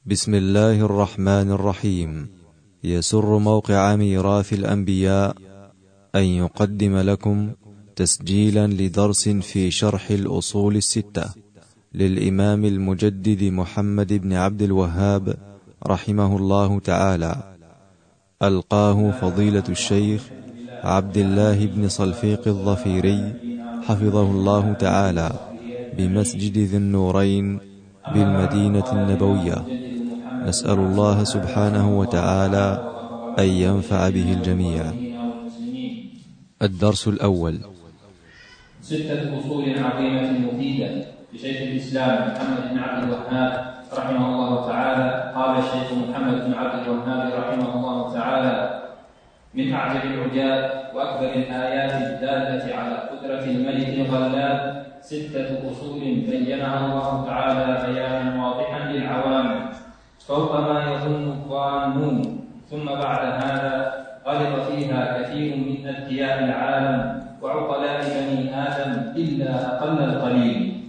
بسم الله الرحمن الرحيم. يسر موقع ميراث الأنبياء أن يقدم لكم تسجيلا لدرس في شرح الأصول الستة للإمام المجدد محمد بن عبد الوهاب رحمه الله تعالى، ألقاه فضيلة الشيخ عبد الله بن صلفيق الظفيري حفظه الله تعالى بمسجد ذي النورين بالمدينة النبوية. نسأل الله سبحانه وتعالى أن ينفع به الجميع. الدرس الأول: 6 أصول عظيمة مفيدة لشيخ الإسلام محمد بن عبد الوهاب رحمه الله تعالى. قال الشيخ محمد بن عبد الوهاب رحمه الله تعالى: من أعجب العجاب وأكبر الآيات الدالة على قدرة الملك الغلاب 6 أصول بينها الله تعالى بيانا واضحا للعوام فوق ما يظن الظانون، ثم بعد هذا غلط فيها كثير من أذكياء العالم وعقلاء بني آدم إلا أقل القليل.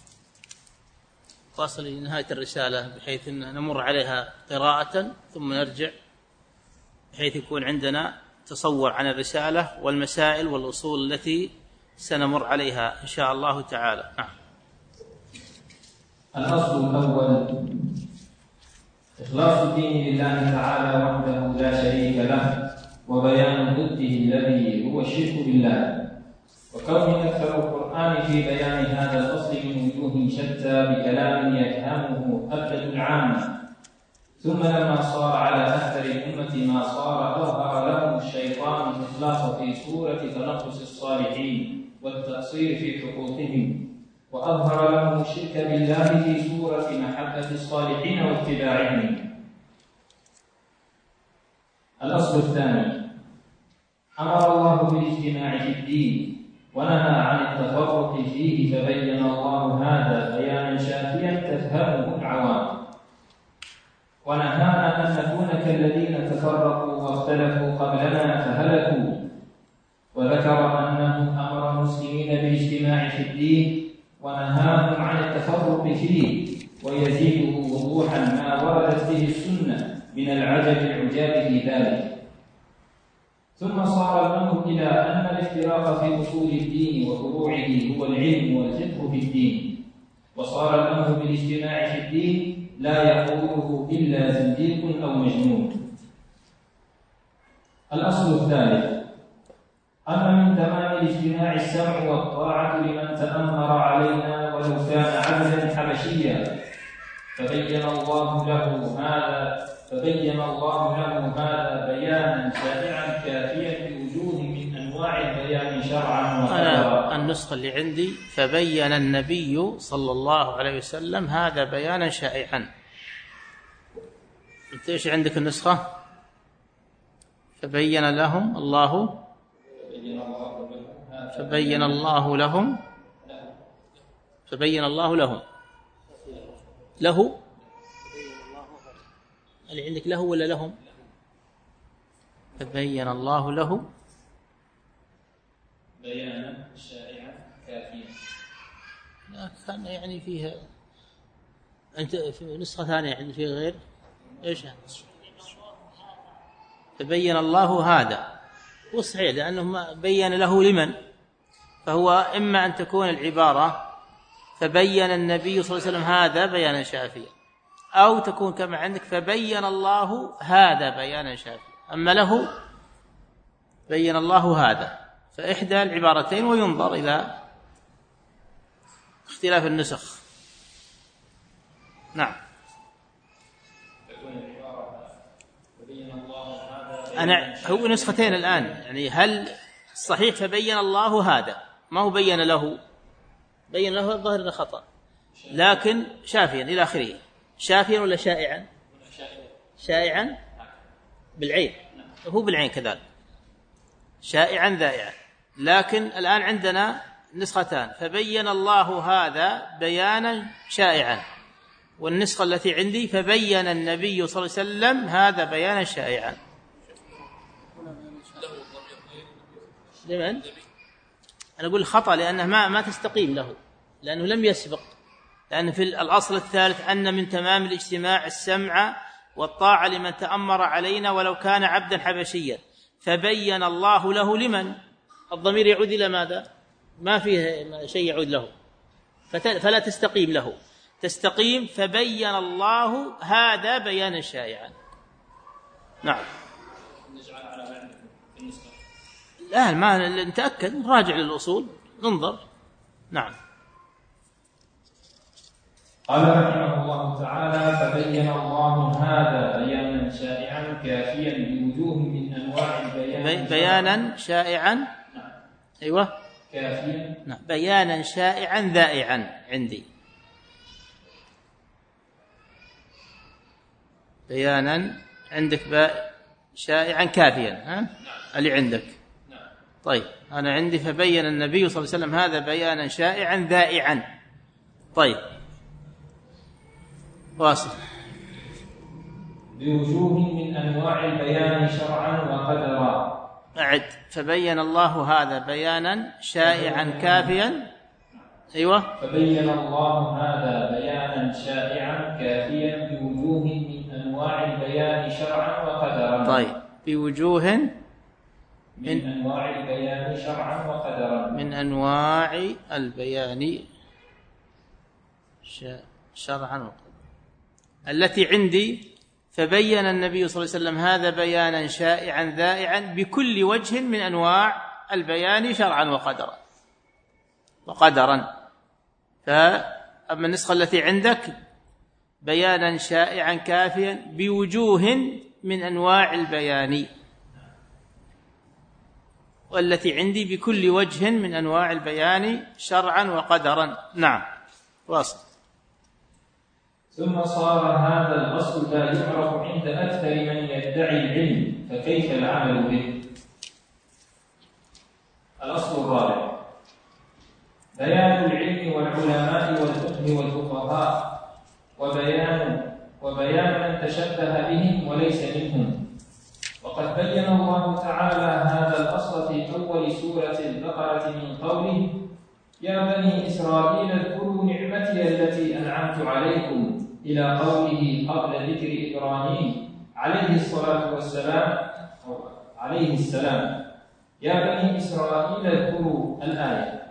واصل لنهاية الرسالة بحيث أن نمر عليها قراءة ثم نرجع، بحيث يكون عندنا تصور عن الرسالة والمسائل والأصول التي سنمر عليها إن شاء الله تعالى. الأصل الأول: إخلاص الدين لله تعالى وحده لا شريك له، وبيان ضده الذي هو الشرك بالله، وكون أكثر القرآن في بيان هذا الأصل من وجوه شتى بكلام يفهمه أبلد العامة. ثم لما صار على أكثر الأمة ما صار، أظهر لهم الشيطان الإخلاص في صورة تنقص الصالحين والتقصير في حقوقهم، وأظهر لهم الشرك بالله في صورة محبة الصالحين واتباعهم. الأصل الثاني: أمر الله بالاجتماع في الدين ونهى عن التفرق فيه، فبين الله هذا بيانا شافيا تفهمه العوام، ونهانا أن نكون كالذين تفرقوا واختلفوا قبلنا فهلكوا، وذكر أنه أمر المسلمين بالاجتماع في الدين ونهاهم عن التفرق فيه، ويزيده وضوحا ما وردت به السنة من العجب العجاب في ذلك. ثم صار الأمر إلى أن الافتراق في أصول الدين وفروعه هو العلم والفقه في الدين، وصار الأمر بالاجتماع في الدين لا يقوله إلا زنديق أو مجنون. الأصل الثالث: أن من تمام الاجتماع السمع والطاعة لمن تأمر علينا ولو كان عبدا حبشيا، فبين الله له هذا بيانا شائعا كافيا بوجوه من أنواع البيان شرعا وقدرا. النسخة اللي عندي: فبين النبي صلى الله عليه وسلم هذا بيانا شائعا. أنت إيش عندك النسخة؟ فبين لهم الله فبين الله لهم له اللي عندك له ولا لهم؟ فبين الله له بيانا شائعا كافيا. لا كان يعني فيها، أنت في نسخة ثانية عندي فيها غير إيش؟ فبين الله هذا، وصحيح لأنه ما بين له لمن، فهو إما أن تكون العبارة فبين النبي صلى الله عليه وسلم هذا بيانا شافيا، أو تكون كما عندك فبين الله هذا بيانا شافيا. أما له بين الله هذا، فإحدى العبارتين، وينظر إلى اختلاف النسخ. نعم. هو نسختين الآن، يعني هل الصحيح فبين الله هذا، ما هو بين له؟ بين له الظاهر خطأ، لكن شافيا إلى آخره. شافيا ولا شائعا؟ شائعا بالعين، هو بالعين كذلك، شائعا ذائعا. لكن الآن عندنا نسختان: فبين الله هذا بيانا شائعا، والنسخة التي عندي فبين النبي صلى الله عليه وسلم هذا بيانا شائعا. لمن؟ أنا أقول خطأ لأنه ما تستقيم له، لأنه لم يسبق لأن في الأصل الثالث أن من تمام الاجتماع السمع والطاعة لمن تأمر علينا ولو كان عبدا حبشيا، فبين الله له لمن، الضمير يعود إلى ماذا؟ ما فيه شيء يعود له، فلا تستقيم له، تستقيم فبين الله هذا بيانا شائعا. نعم. نجعل على بعض النسخة. الآن ما نتأكد، راجع للأصول ننظر. نعم. قال رحمه الله تعالى: فبين الله هذا بيانا شائعا كافيا بوجوه من انواع البيان. بيانا شائعا. نعم. ايوه كافيا. نعم. بيانا شائعا ذائعا عندي. بيانا عندك شائعا كافيا، ها؟ نعم. اللي عندك. نعم. طيب انا عندي فبين النبي صلى الله عليه وسلم هذا بيانا شائعا ذائعا. طيب واصل. بوجوه من انواع البيان شرعا وقدرا. أعد. فبين الله هذا بيانا شائعا كافيا. ايوه. فبين الله هذا بيانا شائعا كافيا بوجوه من انواع البيان شرعا وقدرا. طيب بوجوه من انواع البيان شرعا وقدرا. من انواع البيان شرعا وقدرا التي عندي. فبين النبي صلى الله عليه وسلم هذا بيانا شائعا ذائعا بكل وجه من انواع البيان شرعا وقدرا. فأما النسخة التي عندك بيانا شائعا كافيا بوجوه من انواع البيان، والتي عندي بكل وجه من انواع البيان شرعا وقدرا. نعم. واصل. ثم صار هذا الأصل لا يعرف عند أكثر من يدعي العلم، فكيف العمل به؟ الأصل الرابع: بيان العلم والعلماء والفقه والفقهاء، وبيان من تشبه بهم وليس منهم. وقد بين الله تعالى هذا الأصل في أول سورة البقرة من قوله: يا بني إسرائيل اذكروا نعمتي التي أنعمت عليكم، إلى قوله قبل ذكر إبراهيم عليه الصلاة والسلام عليه السلام: يا بني إسرائيل اذكروا الآية.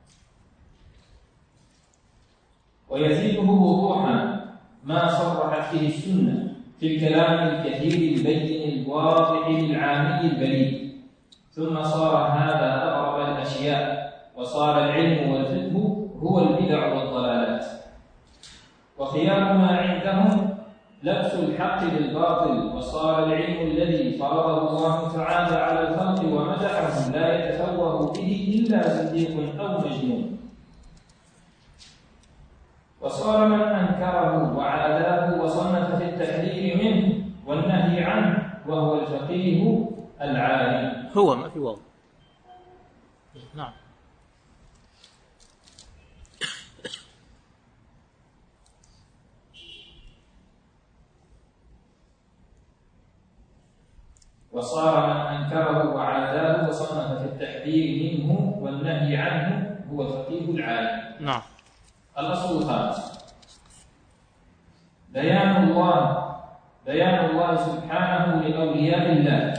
ويزيده وضوحا ما صرحت به السنة في الكلام الكثير البين الواضح للعامي البليغ. ثم صار هذا أقرب الأشياء، وصار العلم والفقه هو البدع والضلالات. وخيار ما عندهم لبس الحق بالباطل، وصار العلم الذي فرضه الله تعالى على الخلق ومدحهم لا يتفوه به إلا زنديق أو مجنون. وصار من أنكره وعاداه وصنف في التحذير منه والنهي عنه وهو الفقيه العالم. هو ما في واو. نعم. وصار من أنكره وعاداه وصنف في التحذير منه والنهي عنه هو الفقيه العالم. نعم. الأصل الخامس: بيان الله سبحانه لأولياء الله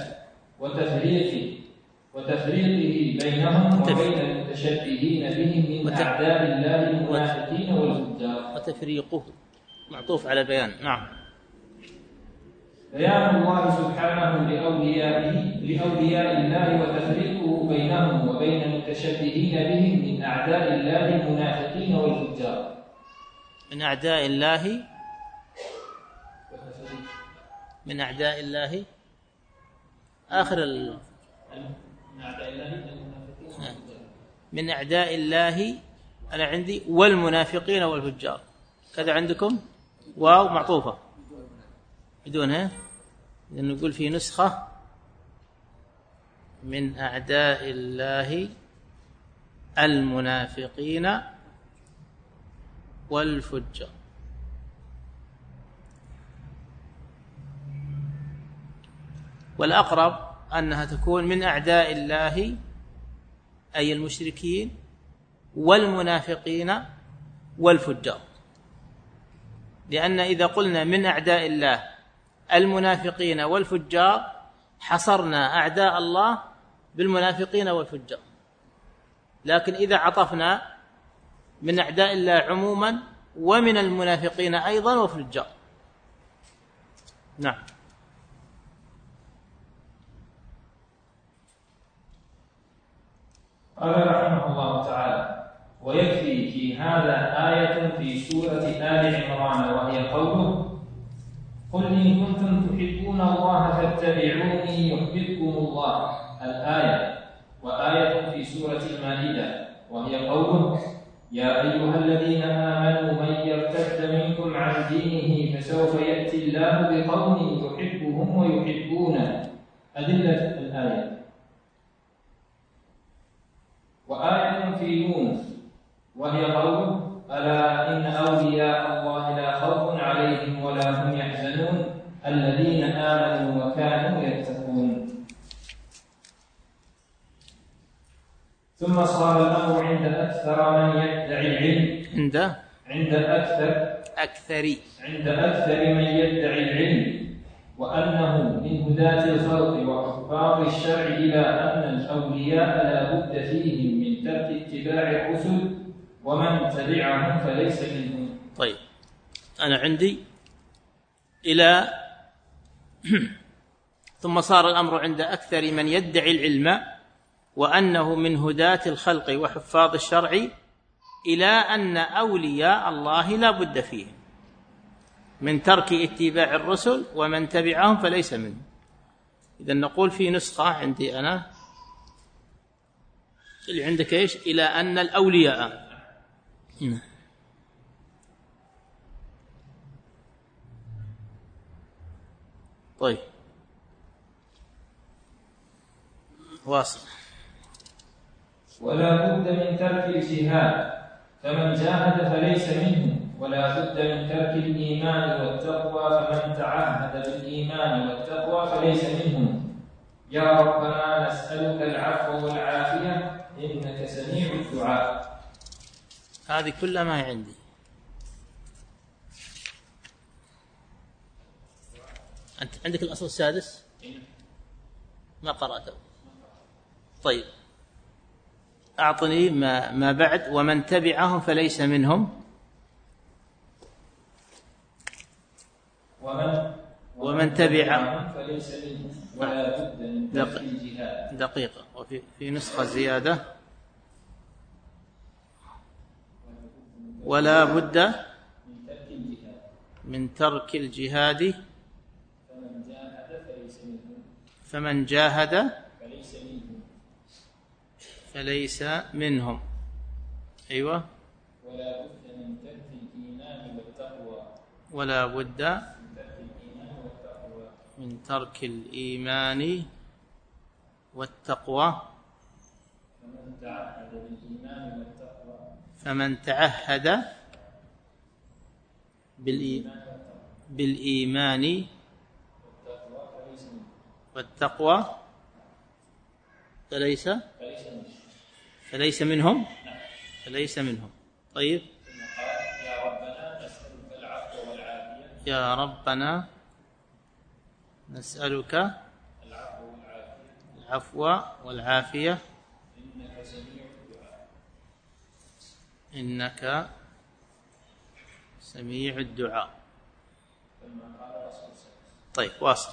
وتفريقه بينهم وبين المتشبهين بهم من أعداء الله المنافقين والفجار. وتفريقه معطوف على بيان. نعم. بيان الله سبحانه لأولياء الله وتفريقه بينهم وبين المتشبهين بهم من أعداء الله المنافقين والفجار. من أعداء الله آخر من أعداء الله أنا عندي والمنافقين والفجار، كذا عندكم واو معطوفة بدونها، لأنه نقول في نسخة من أعداء الله المنافقين والفجار. والأقرب أنها تكون من أعداء الله أي المشركين والمنافقين والفجار، لأن إذا قلنا من أعداء الله المنافقين والفجار حصرنا أعداء الله بالمنافقين والفجار، لكن إذا عطفنا من أعداء الله عموما ومن المنافقين أيضا والفجار. نعم. قال رحمه الله تعالى: ويكفي في هذا آية في سورة آل عمران وهي قوله: قل إن كنتم تحبون الله فاتبعوني يحببكم الله، الآية. وآية في سورة المائدة وهي قوله: يا أيها الذين آمنوا من يرتد منكم عن دينه فسوف يأتي الله بقوم يحبهم ويحبونه، أدلة الآية. وآية في يونس وهي قوله: ألا إن أولياء الله لا خوف عليهم ولا هم يحزنون الذين آمنوا وكانوا يتقون. ثم صار الأمر عند أكثر من يدعي العلم عند أكثر من يدعي العلم وأنه من هداة الخلق وحفاظ الشرع إلى أن الأولياء لا بد فيهم من ترك اتباع الرسل ومن تبعهم فليس منهم. طيب، أنا عندي إلى ثم صار الأمر عند أكثر من يدعي العلم وأنه من هداة الخلق وحفاظ الشرع إلى أن أولياء الله لا بد فيهم من ترك اتباع الرسل ومن تبعهم فليس منهم. إذن نقول في نسخة عندي أنا اللي عندك إيش؟ إلى أن الأولياء. طيب، واصل. ولا بد من ترك الجهاد فمن جاهد فليس منه، ولا بد من ترك الإيمان والتقوى فمن تعهد بالإيمان والتقوى فليس منهم. يا ربنا نسألك العفو والعافية إنك سميع الدعاء. هذه كلها ما هي عندي. أنت عندك الأصل السادس ما قرأته. طيب، أعطني ما بعد ومن تبعهم فليس منهم. ومن تبعهم فليس منهم ولا بد من ترك الجهاد. دقيقة، وفي نسخة زيادة ولا بد من ترك الجهاد فمن جاهد فليس منهم. أيوة. ولا بد من ترك الإيمان والتقوى فمن تعهد بالإيمان والتقوى فليس منهم. طيب، يا ربنا نسألك العفو والعافية إنك سميع الدعاء. طيب، واصل.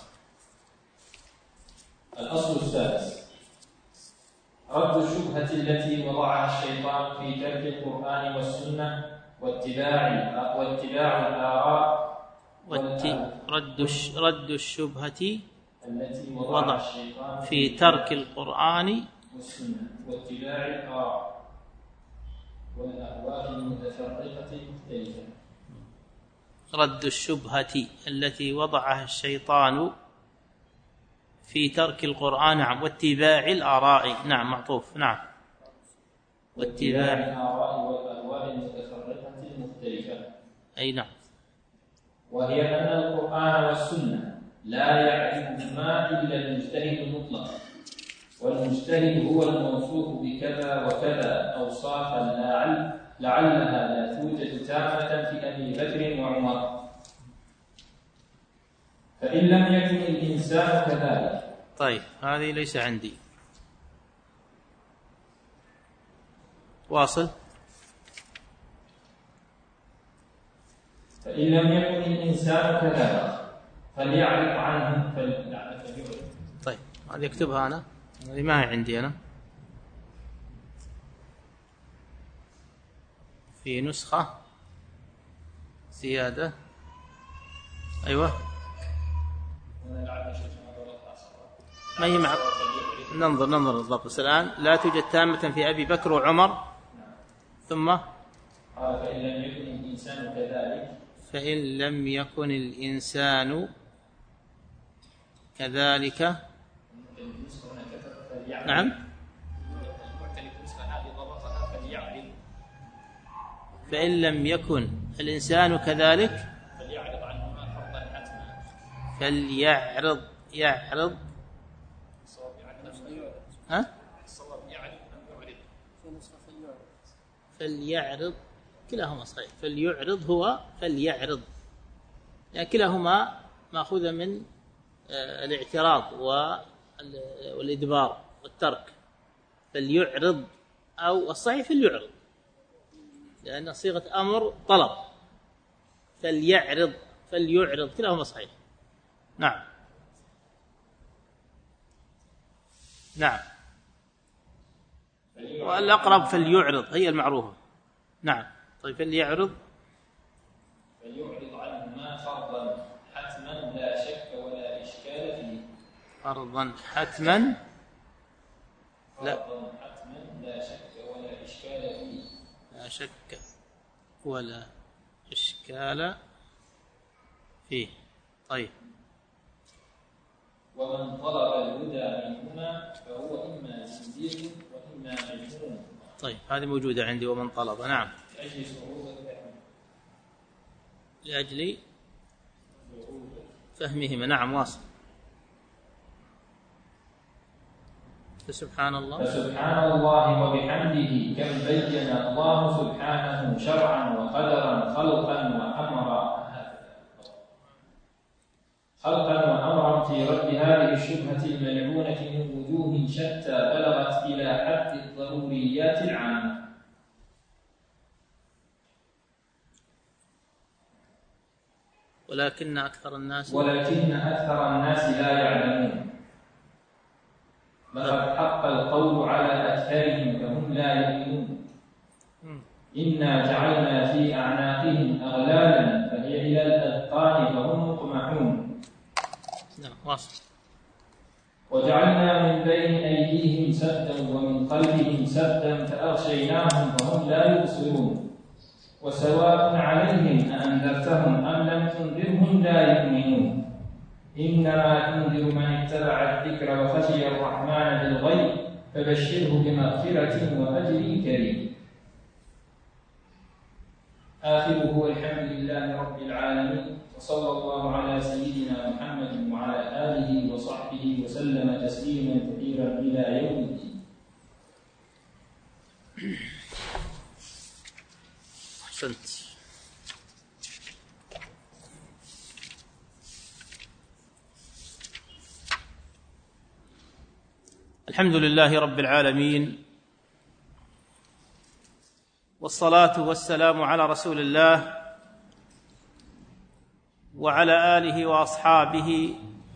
الأصل السادس: رد الشبهة التي وضعها الشيطان في ترك القرآن والسنة واتباع الآراء. رد الشبهة التي وضع في ترك القرآن والسنة واتباع الآراء والأهواء المتفرقة المختلفة. رد الشبهة التي وضعها الشيطان في ترك القرآن. نعم. واتباع الآراء. نعم، معطوف. نعم. واتباع الآراء والأهواء المتفرقة المختلفة. أي نعم. وهي أن القرآن والسنة لا يعرفهما إلا المجتهد المطلق، والمجتهد هو الموصوف بكذا وكذا أوصافا لعلها لا توجد تامة في أبي بكر وعمر، فإن لم يكن الإنسان كذلك. طيب هذه ليس عندي. واصل. فإن لم يكن الإنسان كذلك فليعرف عنه طيب هذه اكتبها أنا، هذه ما هي عندي أنا، في نسخة زيادة. أيوة ما هي مع ننظر الضبط الآن. لا توجد تامة في أبي بكر وعمر. ثم فإن لم يكن الإنسان كذلك. فإن لم يكن الإنسان كذلك. نعم. فإن لم يكن الإنسان كذلك فليعرض عنهما فرضا حتما. يعرض ها؟ فليعرض كلاهما صحيح. فليعرض هو فليعرض، يعني كلاهما مأخوذة من الاعتراض والإدبار والترك. فليعرض أو الصحيح فليعرض، لأن صيغة أمر طلب. فليعرض كلاهما صحيح. نعم والأقرب فليعرض هي المعروفة. نعم. طيب فليعرض عنهما فرضا حتما لا شك ولا إشكال فيه. فرضا حتما لا شك ولا إشكال فيه. لا شك ولا إشكال فيه. طيب ومن طلب الهدى منهما فهو إما زنديق وإما مجنون. طيب هذه موجودة عندي. ومن طلب. نعم. لأجل فهمهما. نعم واصل. فسبحان الله وبحمده كم بين الله سبحانه شرعا وقدرا خلقا وأمرا في رد هذه الشبهة الملعونة من وجوه شتى بلغت إلى حد الضروريات العامة. ولكن أكثر الناس لا يعلمون. لقد حق القول على أكثرهم فهم لا يؤمنون. إنا جعلنا في أعناقهم أغلالا فهي إلى الأذقان فهم مقمحون. وجعلنا من بين أيديهم سدا ومن خلفهم سدا فأغشيناهم فهم لا يبصرون. وسواء عليهم أأنذرتهم أم لم تنذرهم لا يؤمنون. إنما تنذر من اتبع الذكر وخشي الرحمن بالغيب فبشره بمغفرة وأجر كريم. آخره الحمد لله رب العالمين، وصلى الله على سيدنا محمد وعلى آله وصحبه وسلم تسليما كثيرا إلى يوم الدين. أحسنت. الحمد لله رب العالمين، والصلاة والسلام على رسول الله وعلى آله وأصحابه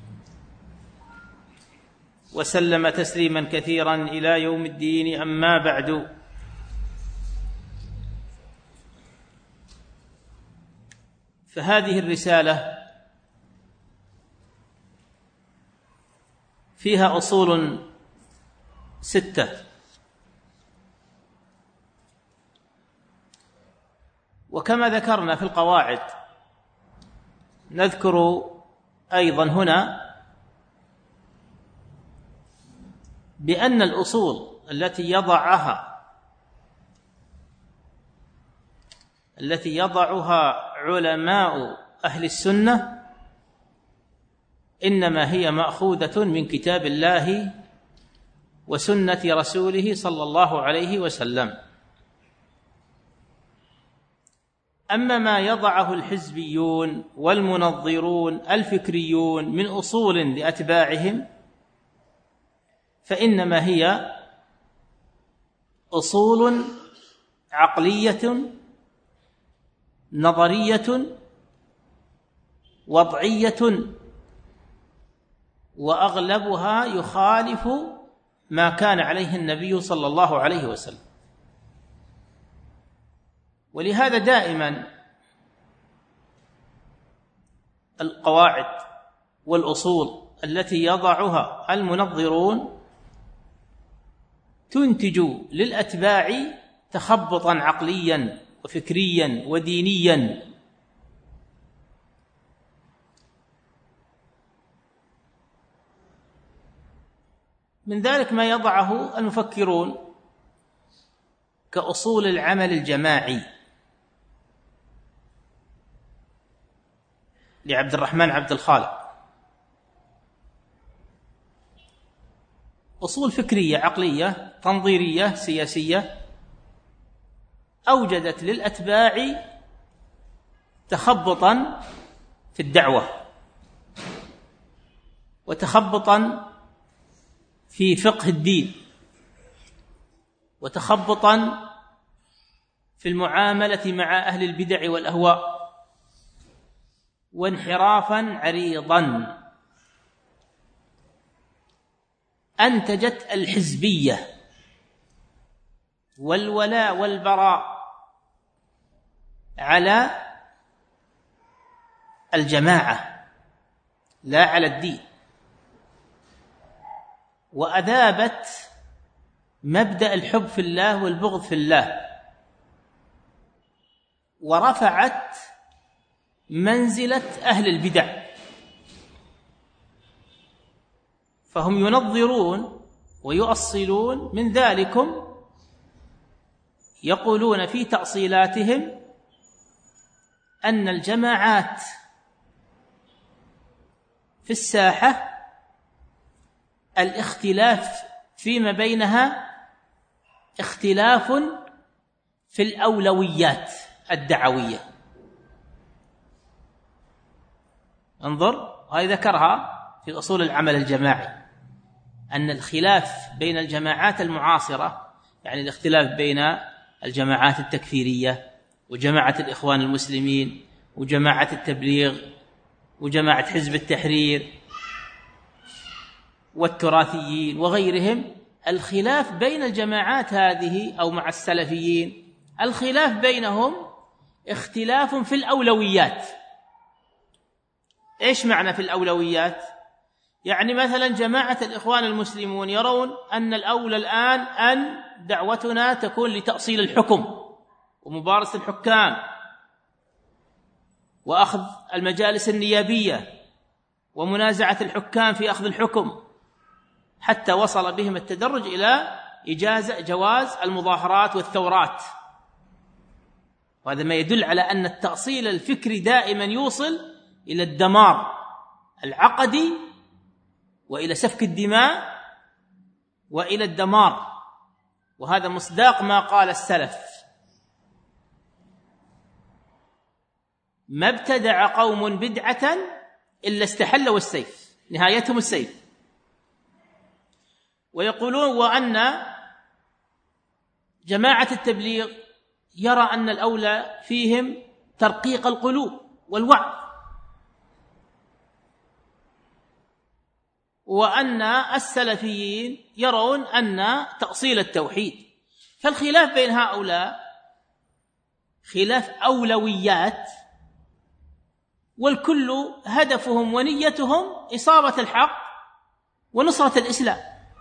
وسلم تسليما كثيرا إلى يوم الدين. أما بعد، فهذه الرسالة فيها أصول 6، وكما ذكرنا في القواعد نذكر أيضا هنا بأن الأصول التي يضعها علماء أهل السنة إنما هي مأخوذة من كتاب الله وسنة رسوله صلى الله عليه وسلم. أما ما يضعه الحزبيون والمنظرون الفكريون من أصول لأتباعهم فإنما هي أصول عقلية نظرية وضعية، وأغلبها يخالف ما كان عليه النبي صلى الله عليه وسلم. ولهذا دائما القواعد والأصول التي يضعها المنظرون تنتج للأتباع تخبطا عقليا وفكريا ودينيا. من ذلك ما يضعه المفكرون كأصول العمل الجماعي لعبد الرحمن عبد الخالق، أصول فكرية عقلية تنظيرية سياسية أوجدت للأتباع تخبطا في الدعوة وتخبطا في فقه الدين وتخبطا في المعاملة مع أهل البدع والأهواء وانحرافا عريضا أنتجت الحزبية والولاء والبراء على الجماعة لا على الدين، وأذابت مبدأ الحب في الله والبغض في الله، ورفعت منزلة أهل البدع. فهم ينظرون ويؤصلون من ذلكم، يقولون في تأصيلاتهم أن الجماعات في الساحة الاختلاف فيما بينها اختلاف في الأولويات الدعوية. انظر، هذه ذكرها في أصول العمل الجماعي، أن الخلاف بين الجماعات المعاصرة، يعني الاختلاف بين الجماعات التكفيرية وجماعة الإخوان المسلمين وجماعة التبليغ وجماعة حزب التحرير والتراثيين وغيرهم، الخلاف بين الجماعات هذه أو مع السلفيين الخلاف بينهم اختلاف في الأولويات. إيش معنى في الأولويات؟ يعني مثلا جماعة الإخوان المسلمون يرون أن الأولى الآن أن دعوتنا تكون لتأصيل الحكم ومبارزة الحكام وأخذ المجالس النيابية ومنازعة الحكام في أخذ الحكم، حتى وصل بهم التدرج إلى جواز المظاهرات والثورات. وهذا ما يدل على أن التأصيل الفكري دائما يوصل إلى الدمار العقدي وإلى سفك الدماء وإلى الدمار. وهذا مصداق ما قال السلف: ما ابتدع قوم بدعة إلا استحلوا السيف، نهايتهم السيف. ويقولون وأن جماعة التبليغ يرى أن الأولى فيهم ترقيق القلوب والوعظ، وأن السلفيين يرون أن تأصيل التوحيد. فالخلاف بين هؤلاء خلاف أولويات، والكل هدفهم ونيتهم إصابة الحق ونصرة الإسلام.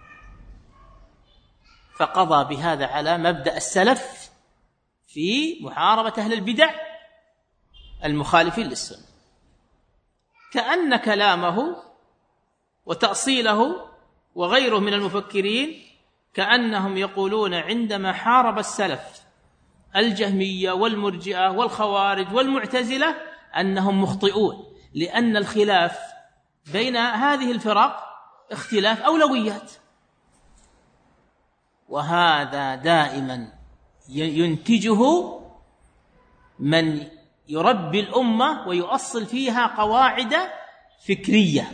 فقضى بهذا على مبدأ السلف في محاربة أهل البدع المخالفين للسنة. كأن كلامه وتأصيله وغيره من المفكرين كأنهم يقولون عندما حارب السلف الجهمية والمرجئة والخوارج والمعتزلة أنهم مخطئون، لأن الخلاف بين هذه الفرق اختلاف أولويات. وهذا دائما ينتجه من يربي الأمة ويؤصل فيها قواعد فكرية.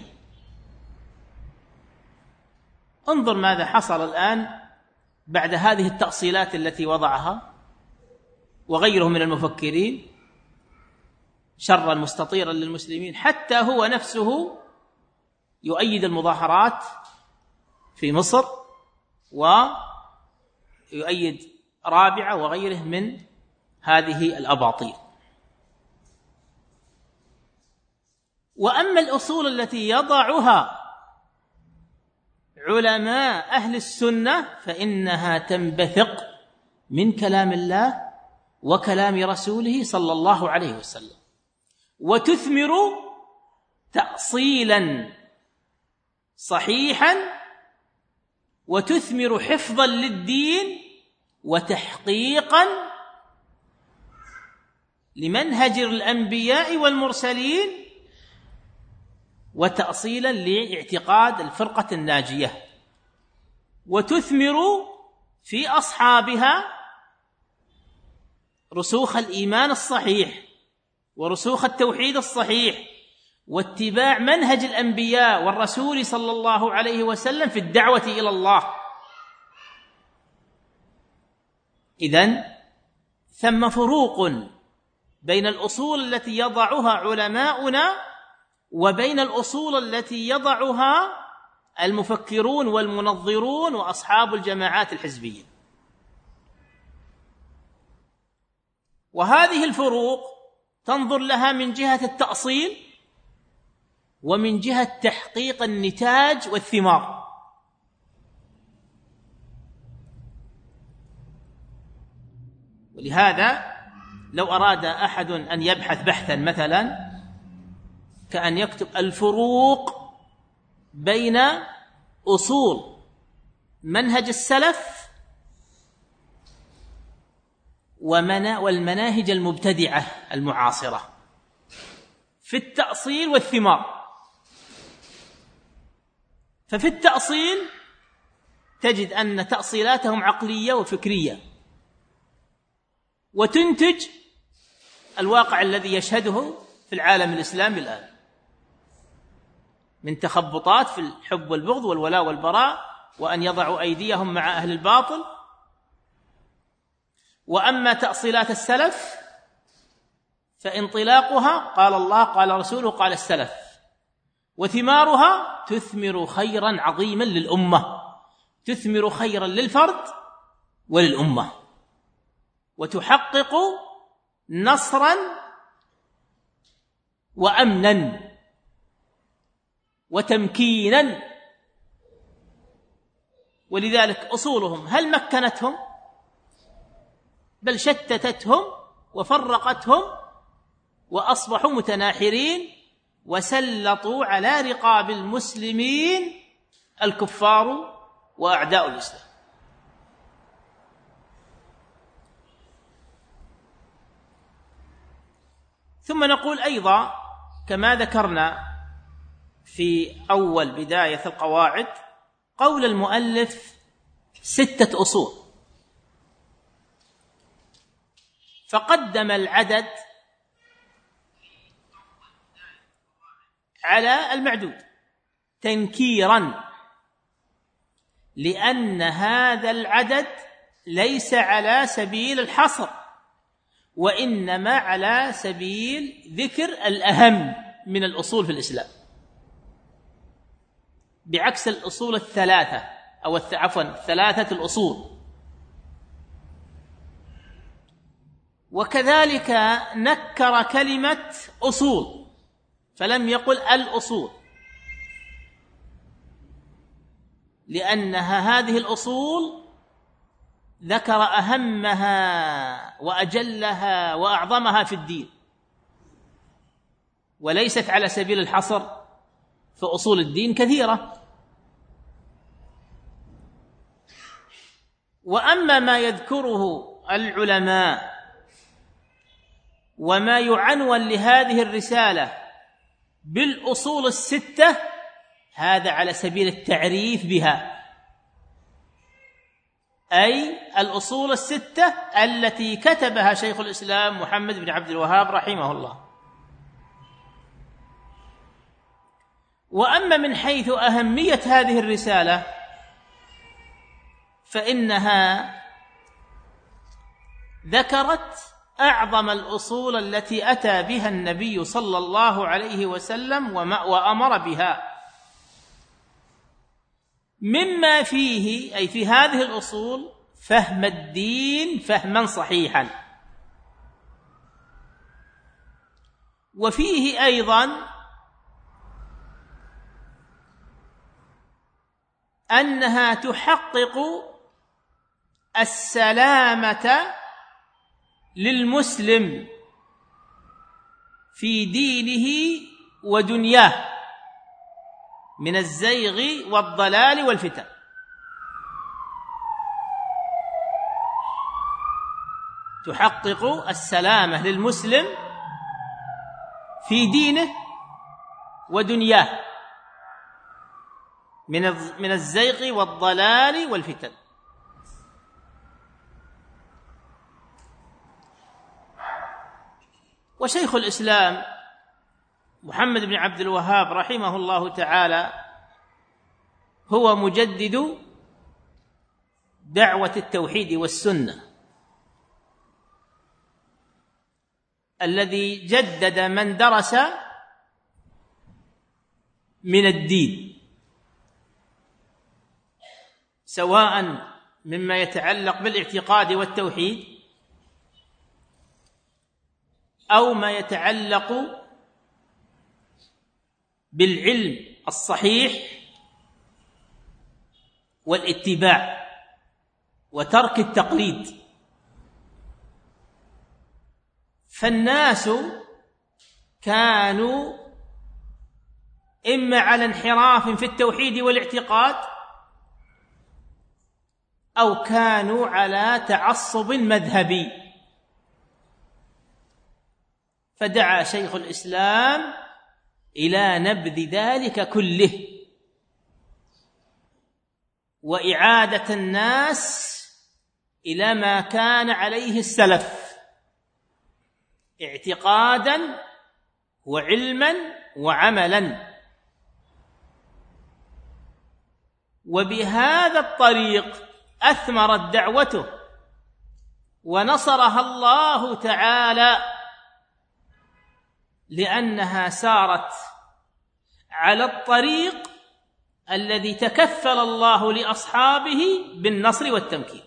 انظر ماذا حصل الآن بعد هذه التأصيلات التي وضعها وغيره من المفكرين شرا مستطيرا للمسلمين، حتى هو نفسه يؤيد المظاهرات في مصر ويؤيد رابعة وغيره من هذه الأباطيل. وأما الأصول التي يضعها علماء أهل السنة فإنها تنبثق من كلام الله وكلام رسوله صلى الله عليه وسلم، وتثمر تأصيلا صحيحا، وتثمر حفظا للدين وتحقيقا لمنهج الأنبياء والمرسلين، وتأصيلا لاعتقاد الفرقة الناجية، وتثمر في أصحابها رسوخ الإيمان الصحيح ورسوخ التوحيد الصحيح واتباع منهج الأنبياء والرسول صلى الله عليه وسلم في الدعوة إلى الله. إذن ثم فروق بين الأصول التي يضعها علماؤنا وبين الأصول التي يضعها المفكرون والمنظرون وأصحاب الجماعات الحزبية. وهذه الفروق تنظر لها من جهة التأصيل ومن جهة تحقيق النتاج والثمار. ولهذا لو أراد أحد أن يبحث بحثا مثلا كأن يكتب الفروق بين أصول منهج السلف والمناهج المبتدعة المعاصرة في التأصيل والثمار. ففي التأصيل تجد أن تأصيلاتهم عقلية وفكرية، وتنتج الواقع الذي يشهده في العالم الإسلامي الآن من تخبطات في الحب والبغض والولاء والبراء، وأن يضعوا أيديهم مع أهل الباطل. وأما تأصيلات السلف فانطلاقها قال الله قال رسوله قال السلف، وثمارها تثمر خيرا عظيما للأمة، تثمر خيرا للفرد وللأمة، وتحقق نصرا وأمنا وتمكينا. ولذلك أصولهم هل مكنتهم؟ بل شتتتهم وفرقتهم، وأصبحوا متناحرين، وسلطوا على رقاب المسلمين الكفار وأعداء الإسلام. ثم نقول أيضا كما ذكرنا في أول بداية القواعد قول المؤلف 6 أصول، فقدم العدد على المعدود تنكيرا، لأن هذا العدد ليس على سبيل الحصر، وإنما على سبيل ذكر الأهم من الأصول في الإسلام، بعكس الأصول الثلاثة أو ثلاثة الأصول. وكذلك نكر كلمة أصول فلم يقل الأصول، لأنها هذه الأصول ذكر أهمها وأجلها وأعظمها في الدين، وليست على سبيل الحصر، فأصول الدين كثيرة. وأما ما يذكره العلماء وما يعنون لهذه الرسالة بالأصول 6 هذا على سبيل التعريف بها، أي الأصول الستة التي كتبها شيخ الإسلام محمد بن عبد الوهاب رحمه الله. وأما من حيث أهمية هذه الرسالة فإنها ذكرت أعظم الأصول التي أتى بها النبي صلى الله عليه وسلم وأمر بها، مما فيه أي في هذه الأصول فهم الدين فهما صحيحا، وفيه أيضا أنها تحقق السلامة للمسلم في دينه ودنياه من الزيغ والضلال والفتن. تحقق السلامة للمسلم في دينه ودنياه من الزيغ والضلال والفتن. وشيخ الإسلام محمد بن عبد الوهاب رحمه الله تعالى هو مجدد دعوة التوحيد والسنة، الذي جدد من درس من الدين، سواء مما يتعلق بالاعتقاد والتوحيد أو ما يتعلق بالعلم الصحيح والاتباع وترك التقليد. فالناس كانوا إما على انحراف في التوحيد والاعتقاد أو كانوا على تعصب مذهبي، فدعا شيخ الإسلام إلى نبذ ذلك كله وإعادة الناس إلى ما كان عليه السلف اعتقادا وعلما وعملا. وبهذا الطريق أثمرت دعوته ونصرها الله تعالى، لأنها سارت على الطريق الذي تكفل الله لأصحابه بالنصر والتمكين.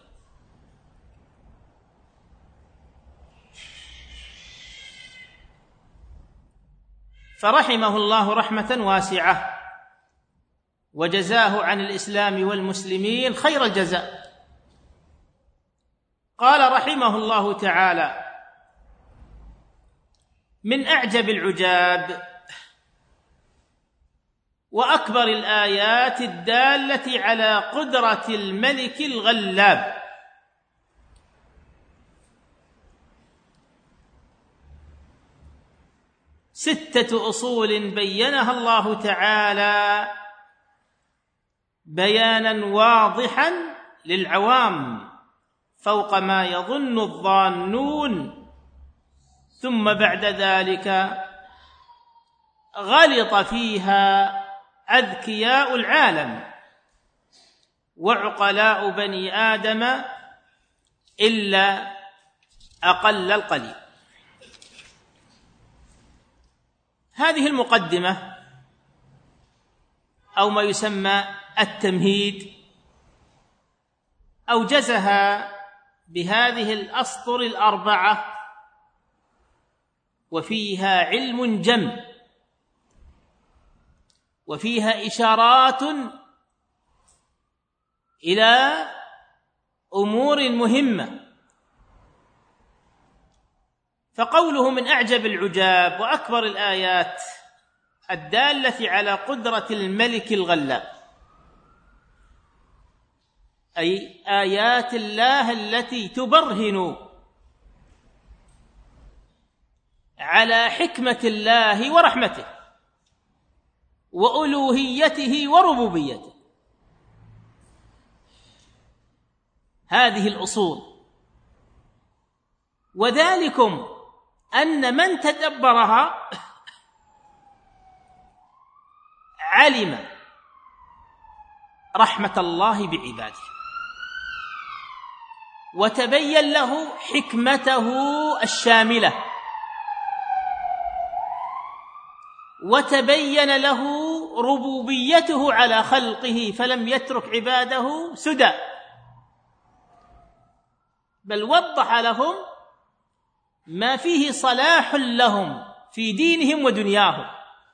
فرحمه الله رحمة واسعة وجزاه عن الإسلام والمسلمين خير الجزاء. قال رحمه الله تعالى: من أعجب العجاب وأكبر الآيات الدالة على قدرة الملك الغلاب ستة أصول بينها الله تعالى بيانا واضحا للعوام فوق ما يظن الظانون، ثم بعد ذلك غلط فيها أذكياء العالم وعقلاء بني آدم إلا أقل القليل. هذه المقدمة أو ما يسمى التمهيد أوجزها بهذه الأسطر الأربعة، وفيها علم جم، وفيها إشارات إلى أمور مهمة. فقوله من أعجب العجاب وأكبر الآيات الدالة على قدرة الملك الغلاب، أي آيات الله التي تبرهن على حكمة الله ورحمته وألوهيته وربوبيته. هذه الأصول. وذلكم أن من تدبرها علم رحمة الله بعباده، وتبين له حكمته الشاملة، وتبين له ربوبيته على خلقه، فلم يترك عباده سدى، بل وضح لهم ما فيه صلاح لهم في دينهم ودنياهم.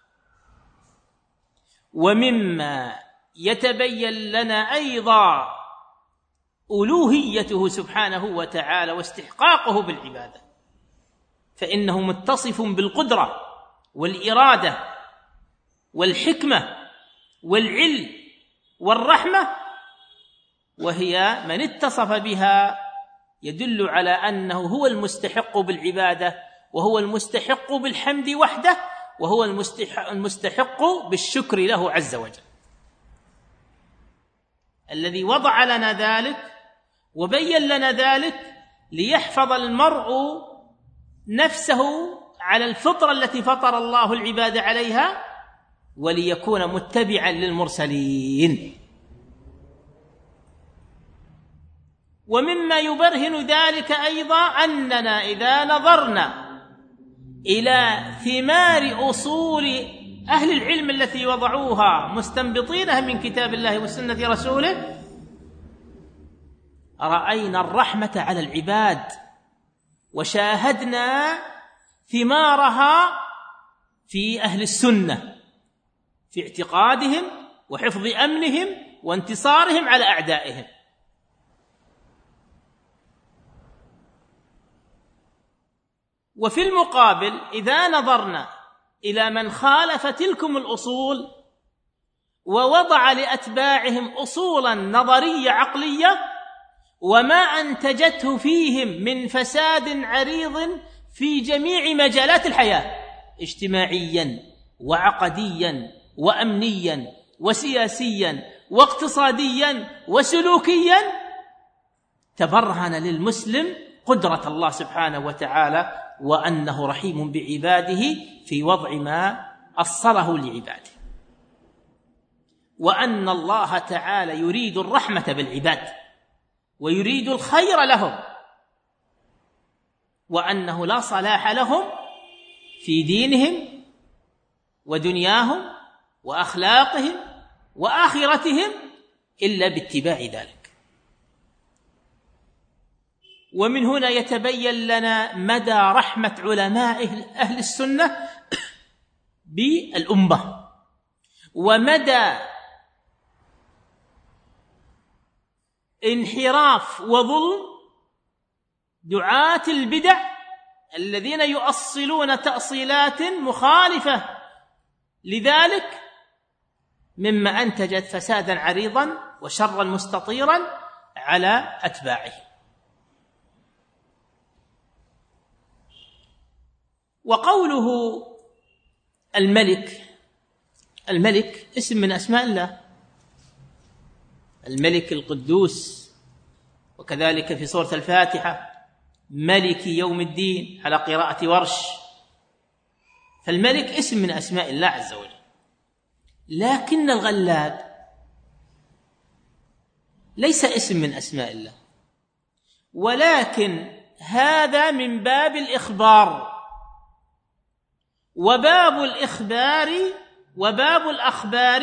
ومما يتبين لنا أيضا ألوهيته سبحانه وتعالى واستحقاقه بالعبادة، فإنه متصف بالقدرة والإرادة والحكمة والعلم والرحمة، وهي من اتصف بها يدل على أنه هو المستحق بالعبادة، وهو المستحق بالحمد وحده، وهو المستحق بالشكر له عز وجل، الذي وضع لنا ذلك وبين لنا ذلك ليحفظ المرء نفسه على الفطرة التي فطر الله العباد عليها، وليكون متبعا للمرسلين. ومما يبرهن ذلك أيضا أننا إذا نظرنا إلى ثمار أصول أهل العلم التي وضعوها مستنبطينها من كتاب الله وسنة رسوله، رأينا الرحمة على العباد، وشاهدنا ثمارها في أهل السنة في اعتقادهم وحفظ أمنهم وانتصارهم على أعدائهم. وفي المقابل إذا نظرنا إلى من خالف تلكم الأصول ووضع لأتباعهم أصولا نظرية عقلية، وما أنتجته فيهم من فساد عريض في جميع مجالات الحياة، اجتماعيا وعقديا وأمنيا وسياسيا واقتصاديا وسلوكيا، تبرهن للمسلم قدرة الله سبحانه وتعالى، وأنه رحيم بعباده في وضع ما أصله لعباده، وأن الله تعالى يريد الرحمة بالعباد ويريد الخير لهم، وأنه لا صلاح لهم في دينهم ودنياهم وأخلاقهم وآخرتهم إلا باتباع ذلك. ومن هنا يتبين لنا مدى رحمة علماء أهل السنة بالأمة، ومدى انحراف وظلم دعاة البدع الذين يؤصلون تأصيلات مخالفة لذلك، مما أنتجت فسادا عريضا وشرا مستطيرا على أتباعه. وقوله الملك اسم من أسماء الله، الملك القدوس، وكذلك في سورة الفاتحة ملك يوم الدين على قراءة ورش، فالملك اسم من أسماء الله عز وجل. لكن الغلاب ليس اسم من أسماء الله، ولكن هذا من باب الإخبار، وباب الأخبار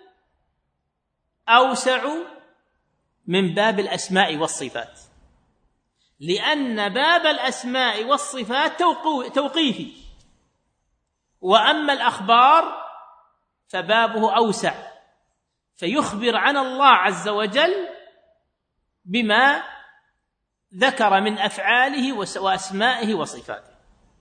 أوسع من باب الأسماء والصفات، لأن باب الأسماء والصفات توقيفي، وأما الأخبار فبابه أوسع، فيخبر عن الله عز وجل بما ذكر من أفعاله وأسمائه وصفاته.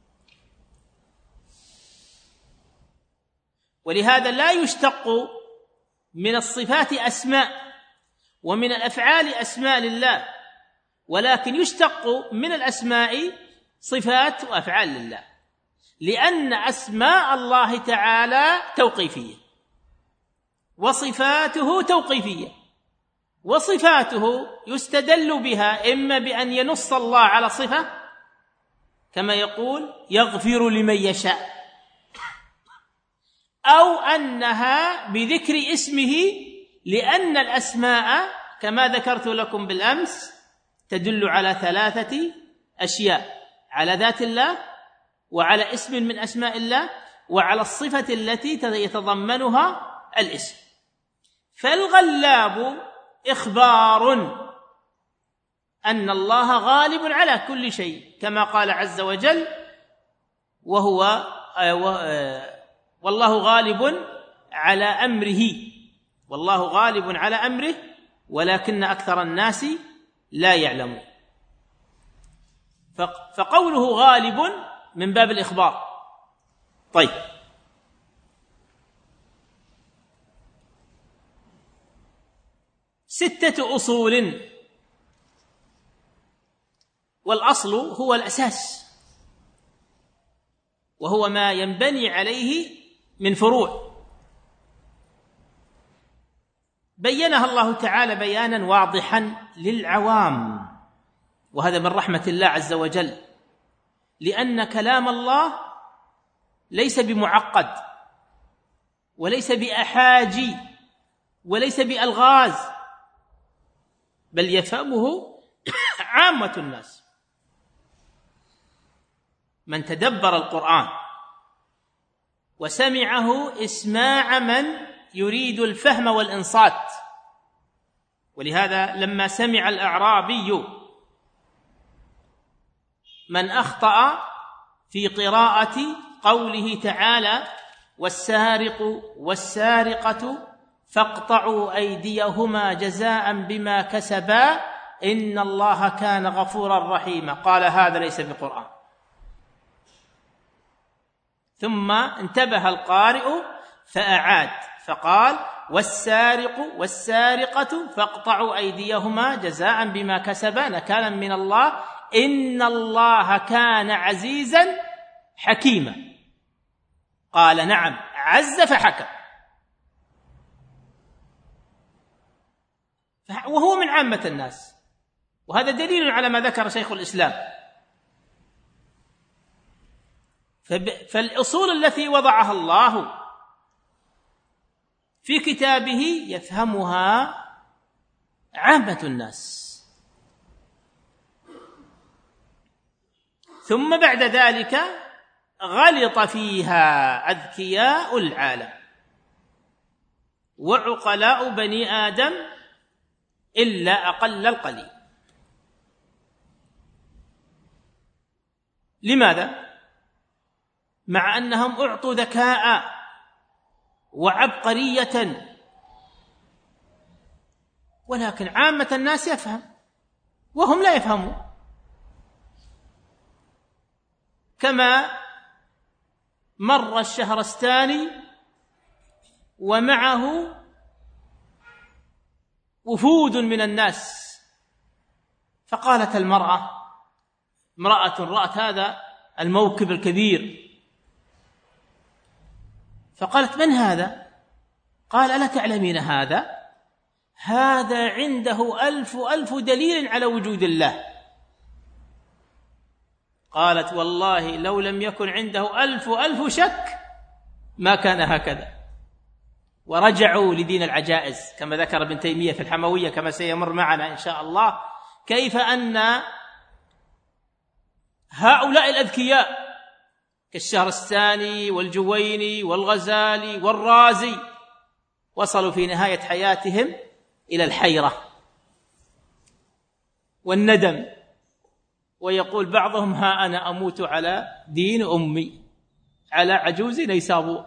ولهذا لا يشتق من الصفات أسماء ومن الأفعال أسماء لله، ولكن يشتق من الأسماء صفات وأفعال لله، لأن أسماء الله تعالى توقيفية وصفاته توقيفية، وصفاته يستدل بها إما بأن ينص الله على صفة كما يقول يغفر لمن يشاء، أو أنها بذكر اسمه، لأن الأسماء كما ذكرت لكم بالأمس تدل على 3 أشياء: على ذات الله، وعلى اسم من أسماء الله، وعلى الصفة التي يتضمنها الاسم. فالغلاب إخبار أن الله غالب على كل شيء كما قال عز وجل والله غالب على أمره، والله غالب على أمره ولكن أكثر الناس لا يعلمون. فقوله غالب من باب الإخبار. طيب، ستة أصول، والأصل هو الأساس، وهو ما ينبني عليه من فروع، بينها الله تعالى بيانا واضحا للعوام، وهذا من رحمة الله عز وجل، لأن كلام الله ليس بمعقد وليس بأحاجي وليس بألغاز، بل يفهمه عامة الناس. من تدبر القرآن وسمعه اسماع من يريد الفهم والإنصات. ولهذا لما سمع الأعرابي من أخطأ في قراءة قوله تعالى والسارق والسارقة فاقطعوا أيديهما جزاء بما كسبا إن الله كان غفورا رحيما، قال هذا ليس بقرآن. ثم انتبه القارئ فأعاد فقال والسارق والسارقة فاقطعوا أيديهما جزاء بما كسبا نكالا من الله إن الله كان عزيزا حكيما. قال نعم، عز فحكم، وهو من عامة الناس، وهذا دليل على ما ذكر شيخ الإسلام. فالأصول التي وضعها الله في كتابه يفهمها عامة الناس، ثم بعد ذلك غلط فيها أذكياء العالم وعقلاء بني آدم إلا أقل القليل. لماذا؟ مع أنهم أعطوا ذكاء وعبقرية، ولكن عامة الناس يفهم وهم لا يفهمون. كما مر الشهرستاني ومعه وفود من الناس، فقالت امرأة رأت هذا الموكب الكبير، فقالت من هذا؟ قال ألا تعلمين هذا عنده 1000 دليل على وجود الله. قالت والله لو لم يكن عنده 1000 شك ما كان هكذا. ورجعوا لدين العجائز كما ذكر ابن تيمية في الحموية كما سيمر معنا إن شاء الله، كيف أن هؤلاء الأذكياء كالشهرستاني والجويني والغزالي والرازي وصلوا في نهاية حياتهم إلى الحيرة والندم، ويقول بعضهم ها أنا أموت على دين أمي على عجوز نيسابور.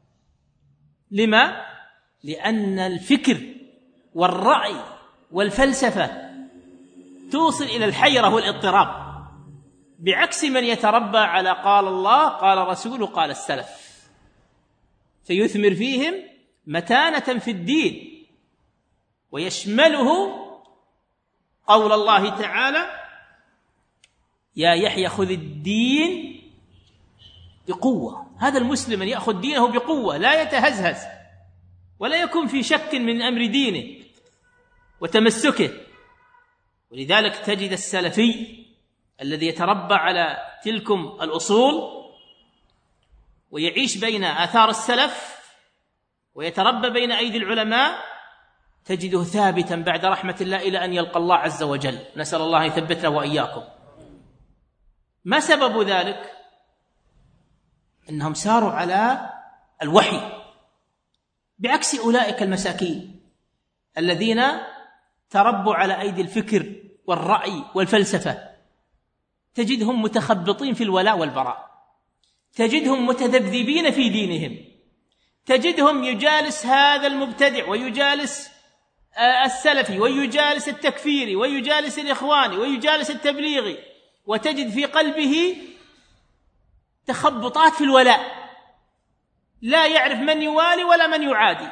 لما؟ لأن الفكر والرأي والفلسفة توصل إلى الحيرة والاضطراب، بعكس من يتربى على قال الله قال رسوله قال السلف، فيثمر فيهم متانة في الدين، ويشمله قول الله تعالى يا يحيى خذ الدين بقوة. هذا المسلم يأخذ دينه بقوة، لا يتهزهز ولا يكون في شك من أمر دينه، وتمسكه. ولذلك تجد السلفي الذي يتربى على تلكم الأصول ويعيش بين آثار السلف ويتربى بين أيدي العلماء تجده ثابتا بعد رحمة الله إلى أن يلقى الله عز وجل. نسأل الله يثبتنا وإياكم. ما سبب ذلك؟ أنهم ساروا على الوحي، بعكس أولئك المساكين الذين تربوا على أيدي الفكر والرأي والفلسفة. تجدهم متخبطين في الولاء والبراء، تجدهم متذبذبين في دينهم، تجدهم يجالس هذا المبتدع ويجالس السلفي ويجالس التكفيري ويجالس الإخواني ويجالس التبليغي، وتجد في قلبه تخبطات في الولاء، لا يعرف من يوالي ولا من يعادي،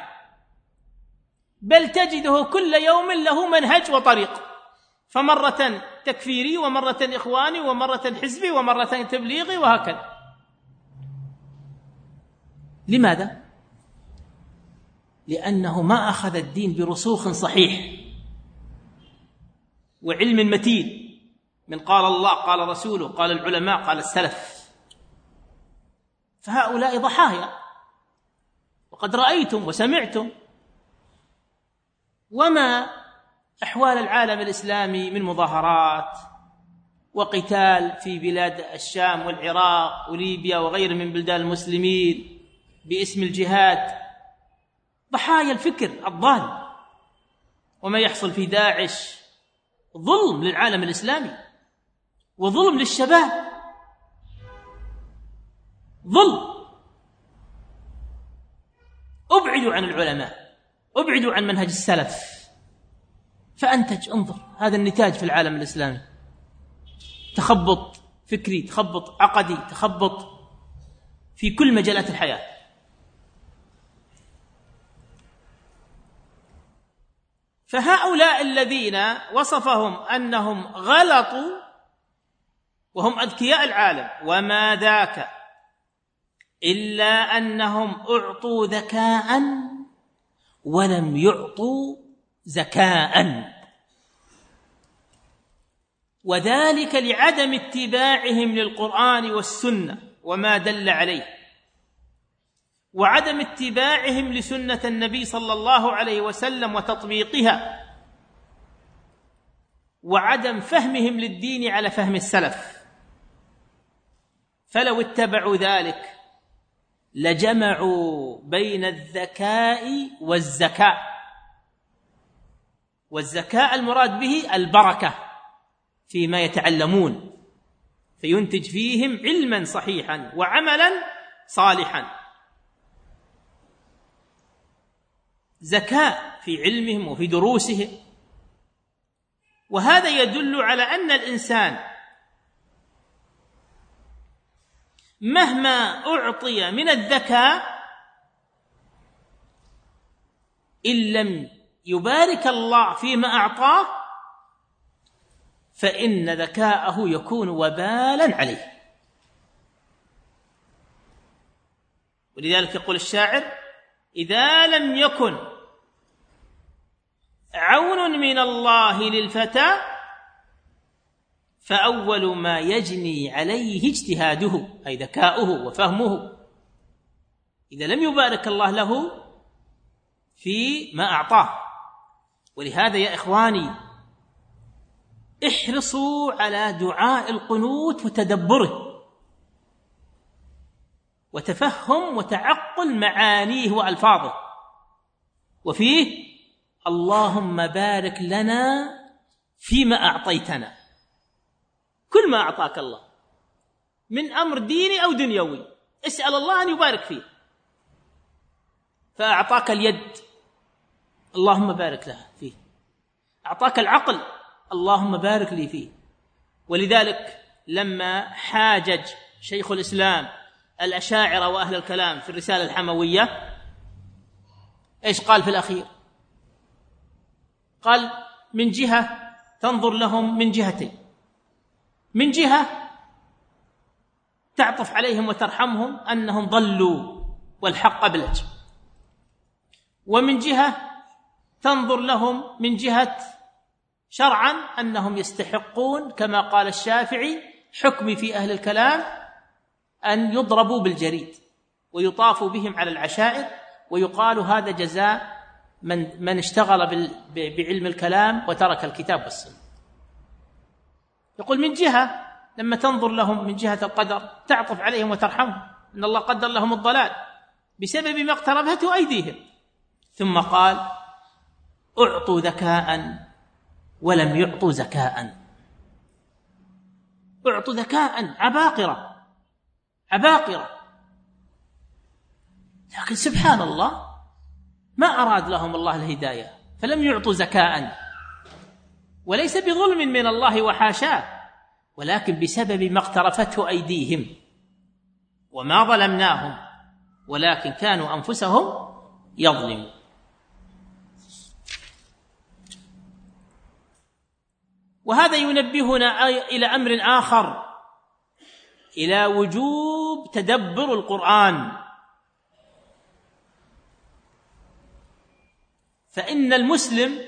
بل تجده كل يوم له منهج وطريق، فمرة تكفيري ومرة إخواني ومرة حزبي ومرة تبليغي وهكذا. لماذا؟ لأنه ما أخذ الدين برسوخ صحيح وعلم متين من قال الله قال رسوله قال العلماء قال السلف. فهؤلاء ضحايا، وقد رأيتم وسمعتم وما أحوال العالم الإسلامي من مظاهرات وقتال في بلاد الشام والعراق وليبيا وغير من بلدان المسلمين باسم الجهاد. ضحايا الفكر الضال. وما يحصل في داعش ظلم للعالم الإسلامي وظلم للشباب، ظلم. أبعدوا عن العلماء، أبعدوا عن منهج السلف، فأنتج. انظر هذا النتاج في العالم الإسلامي، تخبط فكري، تخبط عقدي، تخبط في كل مجالات الحياة. فهؤلاء الذين وصفهم أنهم غلطوا وهم أذكياء العالم، وما ذاك إلا أنهم أعطوا ذكاء ولم يعطوا زكاء، وذلك لعدم اتباعهم للقرآن والسنة وما دل عليه، وعدم اتباعهم لسنة النبي صلى الله عليه وسلم وتطبيقها، وعدم فهمهم للدين على فهم السلف. فلو اتبعوا ذلك لجمعوا بين الذكاء والزكاء، والزكاء المراد به البركة فيما يتعلمون، فينتج فيهم علما صحيحا وعملا صالحا. زكاة في علمهم وفي دروسهم. وهذا يدل على أن الإنسان مهما أعطي من الذكاء إن لم يبارك الله فيما أعطاه فإن ذكاءه يكون وبالا عليه. ولذلك يقول الشاعر: إذا لم يكن عون من الله للفتى فأول ما يجني عليه اجتهاده، أي ذكاؤه وفهمه. إذا لم يبارك الله له فيما أعطاه. ولهذا يا إخواني احرصوا على دعاء القنوت وتدبره وتفهم وتعقل معانيه وألفاظه، وفيه اللهم بارك لنا فيما أعطيتنا. كل ما أعطاك الله من أمر ديني أو دنيوي اسأل الله أن يبارك فيه. فأعطاك اليد اللهم بارك لها فيه، أعطاك العقل اللهم بارك لي فيه. ولذلك لما حاجج شيخ الإسلام الأشاعرة وأهل الكلام في الرسالة الحموية إيش قال في الأخير؟ قال من جهة تنظر لهم من جهتين، من جهة تعطف عليهم وترحمهم أنهم ضلوا والحق أبلج، ومن جهة تنظر لهم من جهة شرعا أنهم يستحقون كما قال الشافعي حكم في أهل الكلام أن يضربوا بالجريد ويطافوا بهم على العشائر، ويقال هذا جزاء من اشتغل بعلم الكلام وترك الكتاب والسنة. يقول من جهة لما تنظر لهم من جهة القدر تعطف عليهم وترحمهم، إن الله قدر لهم الضلال بسبب ما اقتربته أيديهم. ثم قال أعطوا ذكاء ولم يعطوا زكاء. أعطوا ذكاء، عباقرة، لكن سبحان الله ما أراد لهم الله الهداية فلم يعطوا زكاء، وليس بظلم من الله وحاشاه، ولكن بسبب ما اقترفته أيديهم. وما ظلمناهم ولكن كانوا أنفسهم يظلمون. وهذا ينبهنا إلى أمر آخر، إلى وجوب تدبر القرآن. فإن المسلم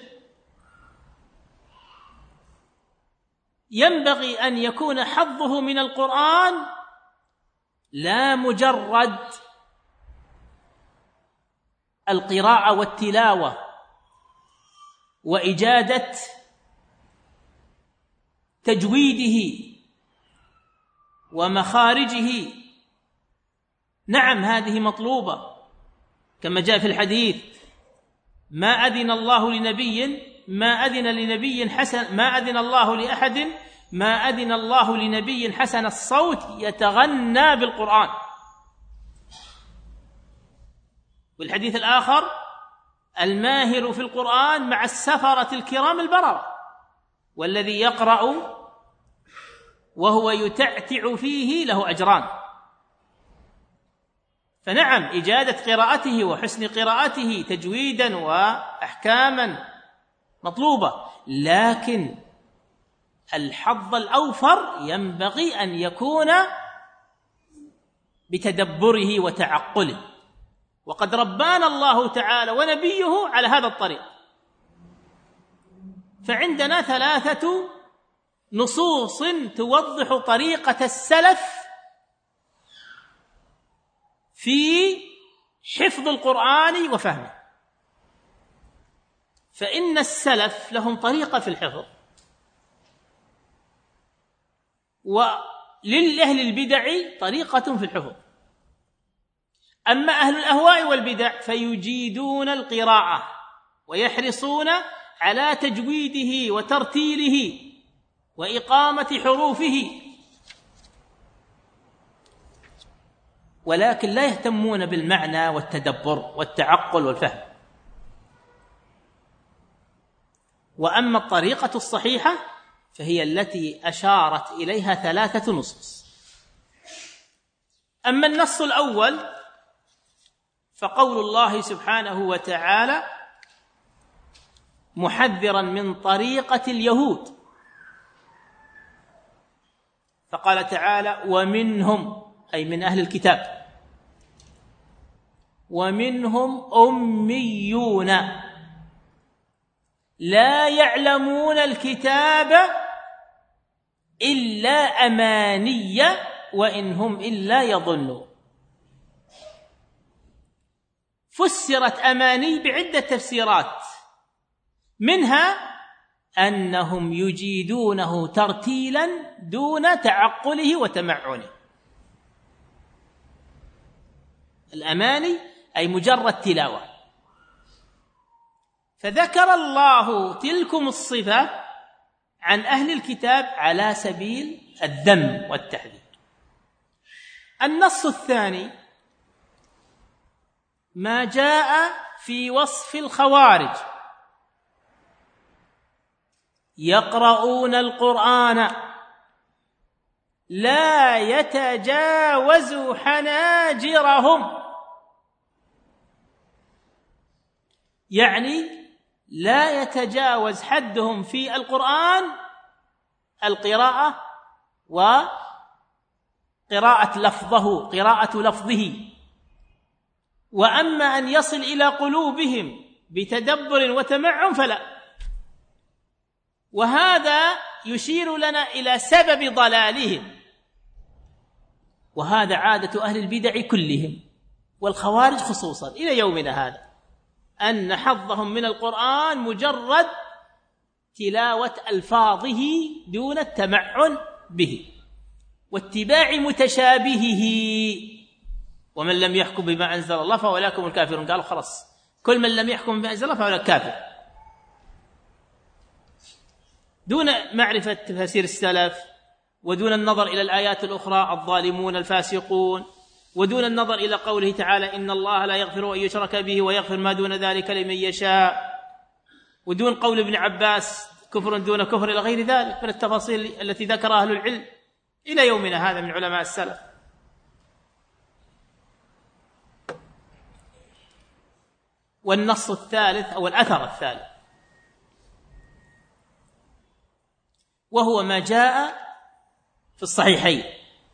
ينبغي أن يكون حظه من القرآن لا مجرد القراءة والتلاوة وإجادة تجويده ومخارجه. نعم هذه مطلوبة كما جاء في الحديث: ما أذن الله لنبي حسن الصوت يتغنى بالقرآن. والحديث الآخر: الماهر في القرآن مع السفرة الكرام البررة، والذي يقرأ وهو يتعتع فيه له أجران. فنعم إجادة قراءته وحسن قراءته تجويدا وأحكاما مطلوبة، لكن الحظ الأوفر ينبغي أن يكون بتدبره وتعقله، وقد ربانا الله تعالى ونبيه على هذا الطريق. فعندنا 3 نصوص توضح طريقة السلف في حفظ القرآن وفهمه. فإن السلف لهم طريقة في الحفظ، وللأهل البدع طريقة في الحفظ. أما أهل الأهواء والبدع فيجيدون القراءة ويحرصون على تجويده وترتيله وإقامة حروفه، ولكن لا يهتمون بالمعنى والتدبر والتعقل والفهم. وأما الطريقة الصحيحة فهي التي أشارت إليها 3 نصوص. أما النص الأول فقول الله سبحانه وتعالى محذرا من طريقة اليهود، فقال تعالى: ومنهم، أي من أهل الكتاب، ومنهم أميون لا يعلمون الكتاب إلا أماني وإن هم إلا يظنون. فسرت أماني بعدة تفسيرات، منها أنهم يجيدونه ترتيلا دون تعقله وتمعنه. الأماني أي مجرد تلاوة. فذكر الله تلكم الصفة عن أهل الكتاب على سبيل الذم والتحذير. النص الثاني ما جاء في وصف الخوارج: يقرؤون القرآن لا يتجاوز حناجرهم، يعني لا يتجاوز حدهم في القرآن القراءة وقراءة لفظه، وأما أن يصل إلى قلوبهم بتدبر وتمعن فلا. وهذا يشير لنا إلى سبب ضلالهم، وهذا عادة أهل البدع كلهم والخوارج خصوصا إلى يومنا هذا، أن حظهم من القرآن مجرد تلاوة ألفاظه دون التمعن به واتباع متشابهه. ومن لم يحكم بما أنزل الله فأولئك هم الكافرون. قالوا خلاص كل من لم يحكم بما أنزل الله فأولئك كافر، دون معرفة تفاسير السلف، ودون النظر إلى الآيات الأخرى الظالمون الفاسقون، ودون النظر إلى قوله تعالى إن الله لا يغفر أن يشرك به ويغفر ما دون ذلك لمن يشاء، ودون قول ابن عباس كفر دون كفر، إلى غير ذلك من التفاصيل التي ذكرها أهل العلم إلى يومنا هذا من علماء السلف. والنص الثالث أو الأثر الثالث وهو ما جاء في الصحيحين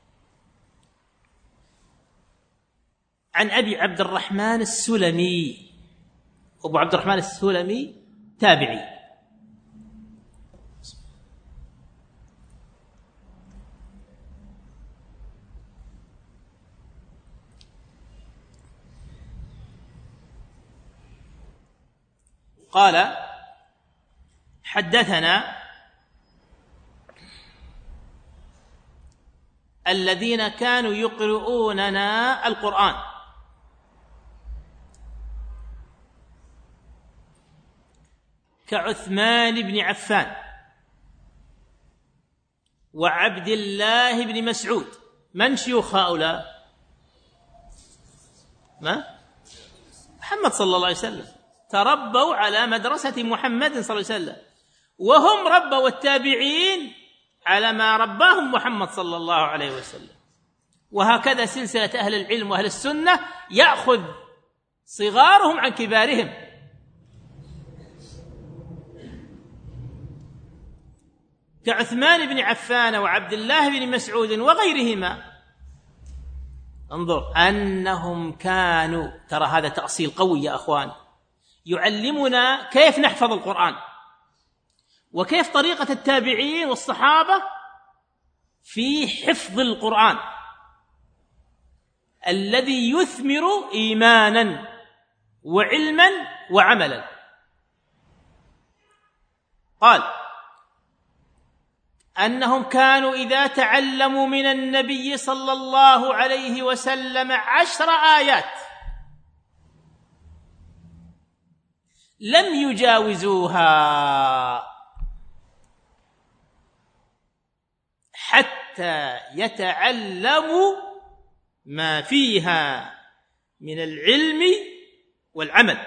عن أبي عبد الرحمن السلمي. أبو عبد الرحمن السلمي تابعي، قال حدثنا الذين كانوا يقرؤوننا القرآن كعثمان بن عفان وعبد الله بن مسعود. من شيوخ هؤلاء؟ محمد صلى الله عليه وسلم، تربوا على مدرسة محمد صلى الله عليه وسلم، وهم ربوا التابعين على ما رباهم محمد صلى الله عليه وسلم. وهكذا سلسلة أهل العلم وأهل السنة يأخذ صغارهم عن كبارهم. كعثمان بن عفان وعبد الله بن مسعود وغيرهما. انظر أنهم كانوا، ترى هذا تأصيل قوي يا أخوان، يعلمنا كيف نحفظ القرآن وكيف طريقة التابعين والصحابة في حفظ القرآن الذي يثمر إيمانا وعلما وعملا. قال أنهم كانوا إذا تعلموا من النبي صلى الله عليه وسلم 10 آيات لم يجاوزوها حتى يتعلموا ما فيها من العلم والعمل.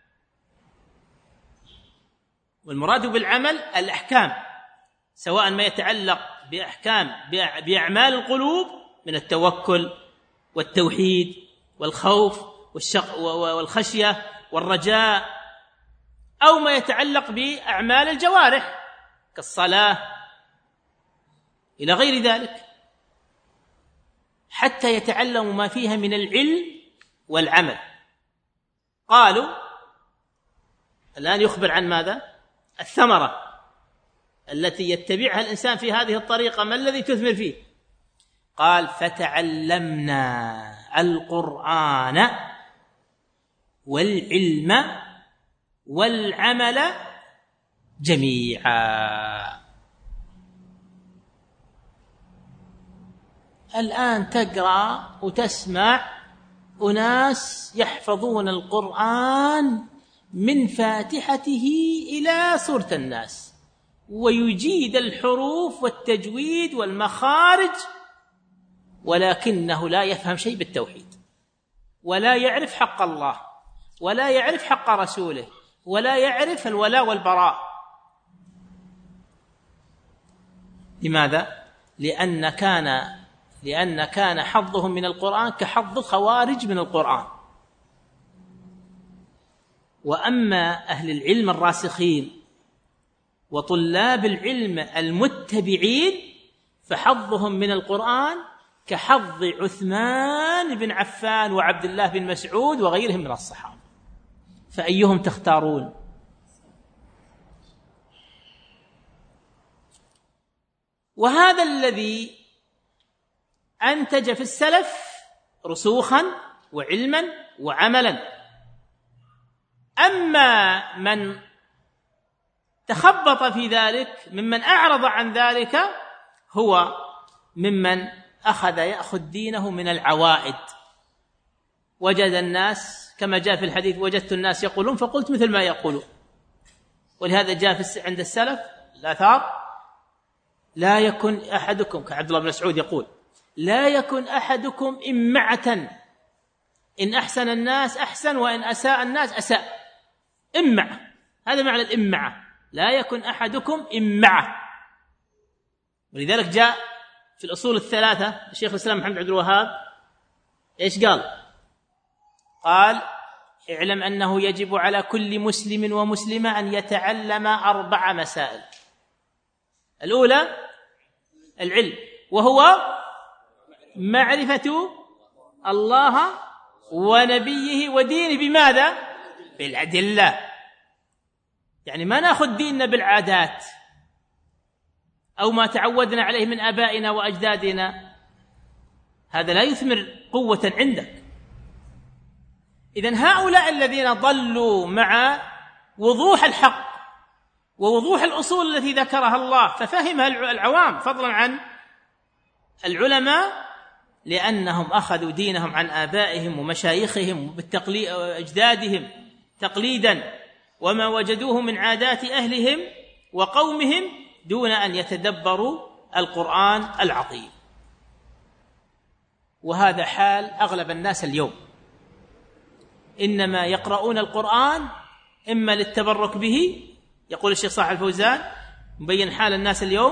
والمراد بالعمل الأحكام، سواء ما يتعلق بأعمال القلوب من التوكل والتوحيد والخوف والخشية والرجاء، أو ما يتعلق بأعمال الجوارح كالصلاة إلى غير ذلك، حتى يتعلموا ما فيها من العلم والعمل. قالوا الآن يخبر عن ماذا؟ الثمرة التي يتبعها الإنسان في هذه الطريقة، ما الذي تثمر فيه؟ قال فتعلمنا القرآن والعلم والعمل جميعا. الآن تقرأ وتسمع أناس يحفظون القرآن من فاتحته إلى سورة الناس، ويجيد الحروف والتجويد والمخارج، ولكنه لا يفهم شيء بالتوحيد، ولا يعرف حق الله، ولا يعرف حق رسوله، ولا يعرف الولاء والبراء. لماذا؟ لأن كان حظهم من القرآن كحظ الخوارج من القرآن. وأما أهل العلم الراسخين وطلاب العلم المتبعين فحظهم من القرآن كحظ عثمان بن عفان وعبد الله بن مسعود وغيرهم من الصحابة. فأيهم تختارون؟ وهذا الذي أنتج في السلف رسوخا وعلما وعملا. أما من تخبط في ذلك ممن أعرض عن ذلك هو ممن يأخذ دينه من العوائد. وجد الناس كما جاء في الحديث: وجدت الناس يقولون فقلت مثل ما يقولون. ولهذا جاء عند السلف الآثار: لا يكن أحدكم، كعبد الله بن مسعود يقول: لا يكن أحدكم إمعة، إن أحسن الناس أحسن وإن أساء الناس أساء. إمعة، هذا معنى الإمعة، لا يكن أحدكم إمعة. ولذلك جاء في الأصول الثلاثة الشيخ الإسلام محمد عبد الوهاب إيش قال؟ قال: اعلم أنه يجب على كل مسلم ومسلمة أن يتعلم 4 مسائل. الأولى العلم، وهو معرفة الله ونبيه ودينه بماذا؟ بالأدلة. يعني ما نأخذ ديننا بالعادات أو ما تعودنا عليه من آبائنا وأجدادنا، هذا لا يثمر قوة عندك. إذن هؤلاء الذين ضلوا مع وضوح الحق ووضوح الأصول التي ذكرها الله ففهمها العوام فضلا عن العلماء، لأنهم أخذوا دينهم عن آبائهم ومشايخهم وأجدادهم تقليدا وما وجدوه من عادات أهلهم وقومهم دون أن يتدبروا القرآن العظيم. وهذا حال أغلب الناس اليوم، إنما يقرؤون القرآن إما للتبرك به. يقول الشيخ صالح الفوزان مبين حال الناس اليوم،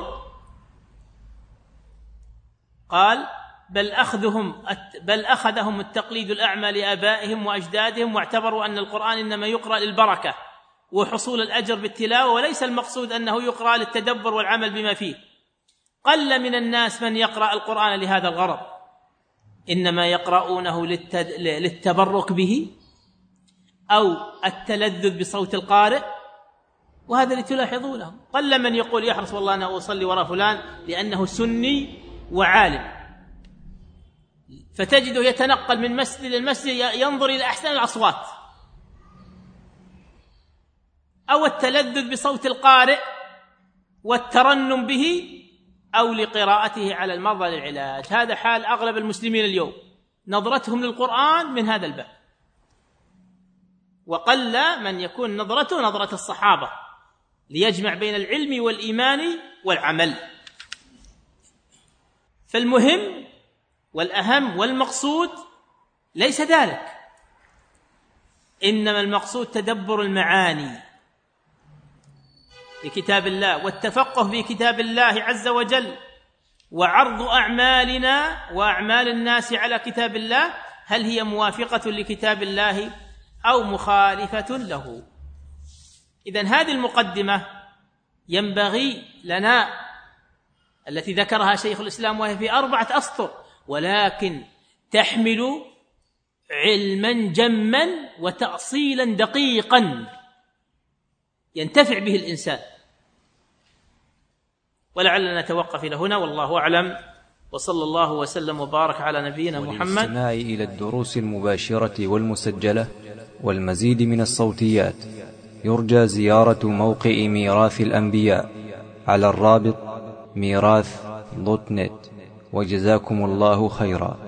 قال: بل أخذهم التقليد الأعمى لآبائهم وأجدادهم، واعتبروا أن القرآن إنما يقرأ للبركة وحصول الأجر بالتلاوة، وليس المقصود أنه يقرأ للتدبر والعمل بما فيه. قل من الناس من يقرأ القرآن لهذا الغرض، إنما يقرؤونه للتبرك به أو التلذذ بصوت القارئ، وهذا اللي تلاحظونه. قل من يقول يحرص والله أنا أصلي وراء فلان لأنه سني وعالم، فتجده يتنقل من مسجد إلى المسجد ينظر إلى أحسن الأصوات، أو التلذذ بصوت القارئ والترنم به، أو لقراءته على المرضى للعلاج. هذا حال أغلب المسلمين اليوم، نظرتهم للقرآن من هذا الباب. وقل من يكون نظرته نظرة الصحابة ليجمع بين العلم والإيمان والعمل. فالمهم والأهم والمقصود ليس ذلك، إنما المقصود تدبر المعاني في كتاب الله والتفقه في كتاب الله عز وجل، وعرض أعمالنا وأعمال الناس على كتاب الله هل هي موافقة لكتاب الله أو مخالفة له. إذن هذه المقدمة ينبغي لنا التي ذكرها شيخ الإسلام، وهي في 4 أسطر، ولكن تحمل علما جما وتأصيلا دقيقا ينتفع به الإنسان. ولعلنا نتوقف إلى هنا، والله أعلم، وصلى الله وسلم وبارك على نبينا محمد. والاستماع إلى الدروس المباشرة والمسجلة والمزيد من الصوتيات يرجى زيارة موقع ميراث الأنبياء على الرابط ميراث.net. وجزاكم الله خيرا.